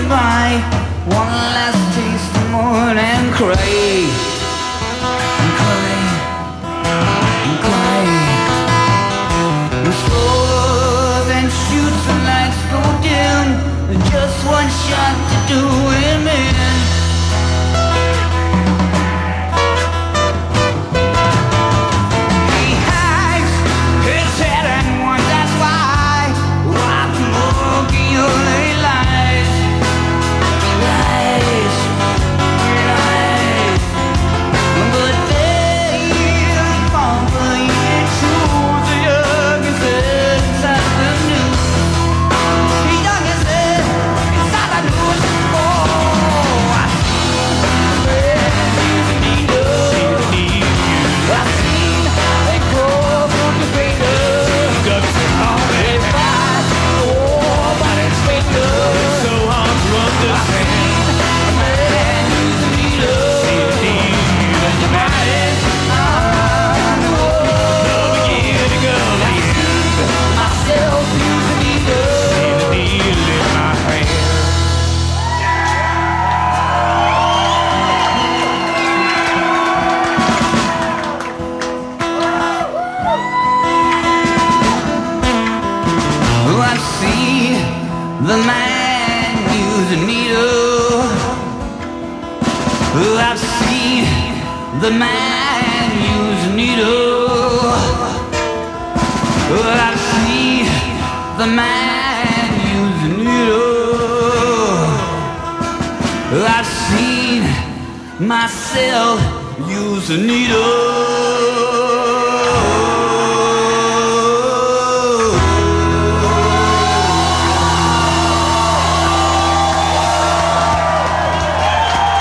goodbye. One last taste of more and cry. And cry. And cry. The slows and shoots the lights go dim. Just one shot to do him in. He hides his head and wonders why. Why smoking only lies. Lies. Lies. But they fall for you. Choose the youngest inside the news. The youngest inside the news. Oh, I see the need. I've seen they grow from the crater. They fight the war, but it's fatal. So hard to understand. A man who's a leader. And your mind on the world. Love again and go again. Myself who's a leader. See the needle in my hand. Oh, I've seen the man use a needle. Oh, I've seen the man use a needle. Oh, I've seen the man use a needle. Oh, I've seen myself use a needle.